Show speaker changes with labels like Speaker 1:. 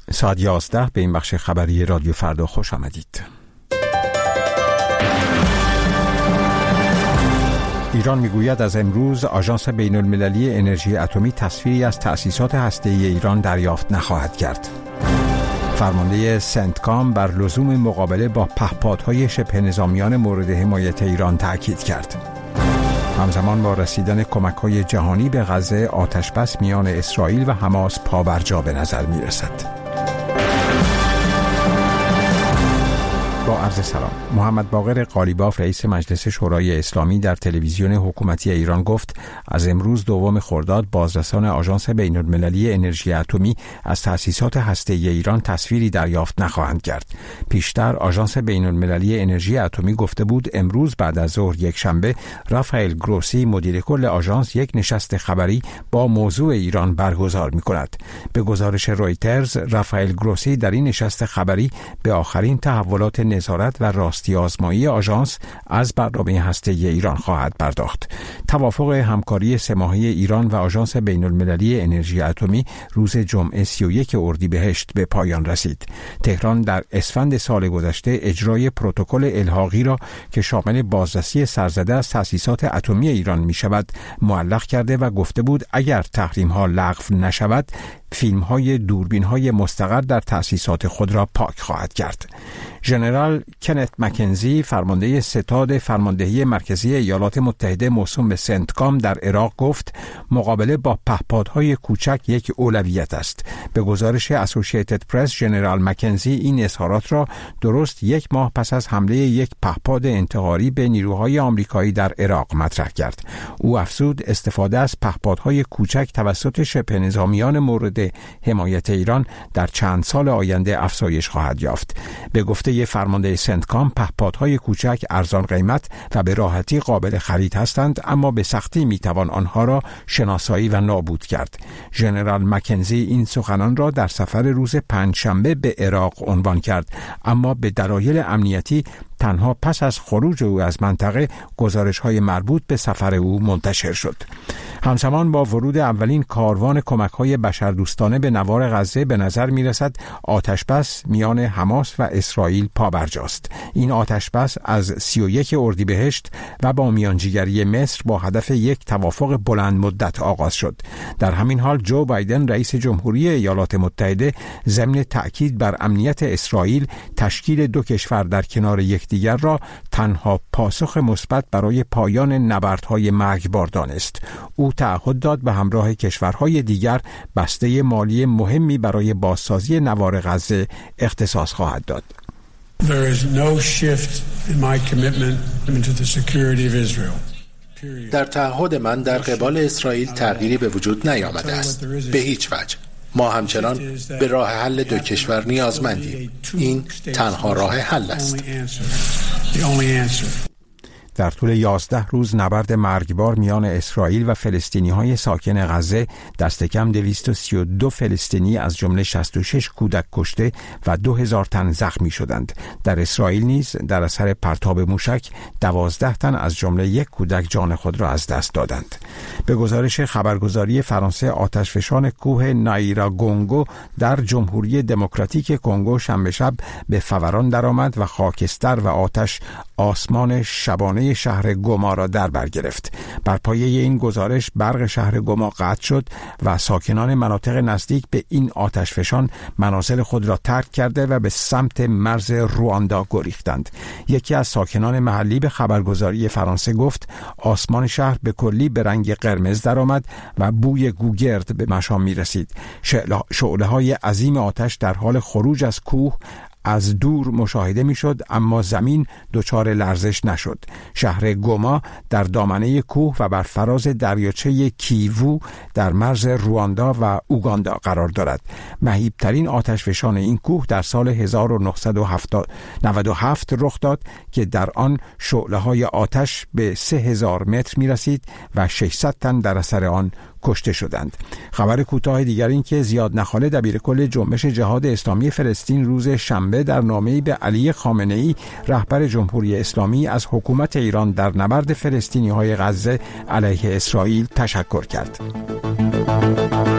Speaker 1: ساعت 11 به این بخش خبری رادیو فردا خوش آمدید. ایران میگوید از امروز آژانس بین‌المللی انرژی اتمی تصویری از تأسیسات هسته‌ای ایران دریافت نخواهد کرد. فرمانده سنتکام بر لزوم مقابله با پهپادهای شبه نظامیان مورد حمایت ایران تأکید کرد. همزمان با رسیدن کمک‌های جهانی به غزه، آتش‌بس میان اسرائیل و حماس پابرجا به نظر می‌رسد. با عرض سلام. محمد باقر قالیباف رئیس مجلس شورای اسلامی در تلویزیون حکومتی ایران گفت از امروز دوم خرداد بازرسان آژانس بین‌المللی انرژی اتمی از تأسیسات هسته‌ای ایران تصویری دریافت نخواهند کرد. پیشتر آژانس بین‌المللی انرژی اتمی گفته بود امروز بعد از ظهر یکشنبه رافائل گروسی مدیر کل آژانس یک نشست خبری با موضوع ایران برگزار می‌کند. به گزارش رویترز رافائل گروسی در این نشست خبری به آخرین تحولات نظارت و راستی آزمایی آژانس از برنامه هسته‌ای ایران خواهد پرداخت. توافق همکاری سه‌ماهه ایران و آژانس بین‌المللی انرژی اتمی روز جمعه 31 اردیبهشت به پایان رسید. تهران در اسفند سال گذشته اجرای پروتکل الحاقی را که شامل بازرسی سرزده از تأسیسات اتمی ایران می شود معلق کرده و گفته بود اگر تحریم‌ها لغو نشود فیلم‌های دوربین‌های مستقر در تأسیسات خود را پاک خواهد کرد. ژنرال کنت مکنزی فرمانده ستاد فرماندهی مرکزی ایالات متحده موسوم به سنتکام در عراق گفت مقابله با پهپادهای کوچک یک اولویت است. به گزارش اسوسییتد پرس ژنرال مکنزی این اظهارات را درست یک ماه پس از حمله یک پهپاد انتحاری به نیروهای آمریکایی در عراق مطرح کرد. او افزود استفاده از پهپادهای کوچک توسط شبه نظامیان مورد حمایت ایران در چند سال آینده افزایش خواهد یافت. به گفته فرمانده سنتکام پهپادهای کوچک ارزان قیمت و به راحتی قابل خرید هستند اما به سختی میتوان آنها را شناسایی و نابود کرد. ژنرال مکنزی این سخنان را در سفر روز پنجشنبه به عراق عنوان کرد اما به دلایل امنیتی تنها پس از خروج او از منطقه گزارش‌های مربوط به سفر او منتشر شد. همزمان با ورود اولین کاروان کمک‌های بشردوستانه به نوار غزه به نظر می‌رسد آتش‌بس میان حماس و اسرائیل پابرجاست. این آتش‌بس از 31 اردیبهشت و با میانجیگری مصر با هدف یک توافق بلند مدت آغاز شد. در همین حال جو بایدن رئیس جمهوری ایالات متحده ضمن تأکید بر امنیت اسرائیل تشکیل دو کشور در کنار یکدیگر را تنها پاسخ مثبت برای پایان نبردهای مرگبار دانست. او تعهد داد به همراه کشورهای دیگر بسته مالی مهمی برای بازسازی نوار غزه اختصاص خواهد داد.
Speaker 2: There is no shift in my commitment to the security of Israel.
Speaker 3: در تعهد من در قبال اسرائیل تغییری به وجود نیامده است. به هیچ وجه. ما همچنان به راه حل دو کشور نیازمندیم. این تنها راه حل است.
Speaker 1: در طول 11 روز نبرد مرگبار میان اسرائیل و فلسطینی‌های ساکن غزه دست کم 232 فلسطینی از جمله 66 کودک کشته و 2000 تن زخمی شدند. در اسرائیل نیز در اثر پرتاب موشک 12 تن از جمله یک کودک جان خود را از دست دادند. به گزارش خبرگزاری فرانسه آتشفشان کوه نایراگونگو در جمهوری دموکراتیک کنگو شنبه شب به فوران درآمد و خاکستر و آتش آسمان شبانه شهر گوما را در بر گرفت. بر پایه این گزارش برق شهر گوما قطع شد و ساکنان مناطق نزدیک به این آتشفشان منازل خود را ترک کرده و به سمت مرز رواندا گریختند. یکی از ساکنان محلی به خبرگزاری فرانسه گفت آسمان شهر به کلی به رنگ قرمز درآمد و بوی گوگرد به مشام می رسید. شعله‌های عظیم آتش در حال خروج از کوه از دور مشاهده میشد اما زمین دچار لرزش نشد. شهر گوما در دامنه کوه و بر فراز دریاچه کیوو در مرز رواندا و اوگاندا قرار دارد. مهیبترین آتشفشان این کوه در سال 1997 رخ داد که در آن شعله‌های آتش به 3000 متر می رسید و 600 تن در اثر آن کشته شدند. خبر کوتاه دیگر این که زیاد نخاله دبیرکل جنبش جهاد اسلامی فلسطین روز شنبه در نامه‌ای به علی خامنه‌ای رهبر جمهوری اسلامی از حکومت ایران در نبرد فلسطینی‌های غزه علیه اسرائیل تشکر کرد.